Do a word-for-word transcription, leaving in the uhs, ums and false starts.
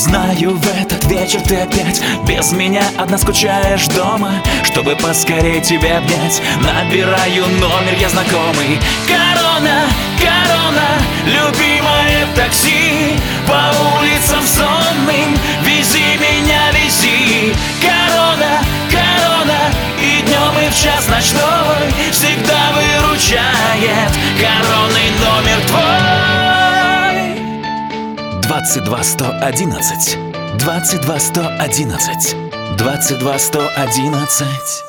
Знаю, в этот вечер ты опять без меня одна скучаешь дома. Чтобы поскорее тебя обнять, набираю номер я знакомый. Корона, корона, любимое такси, по улицам сонным вези меня, вези. Корона, корона, и днем, и в час ночной всегда выручает коронный номер твой. Двадцать два сто одиннадцать, двадцать два сто одиннадцать, двадцать два сто одиннадцать.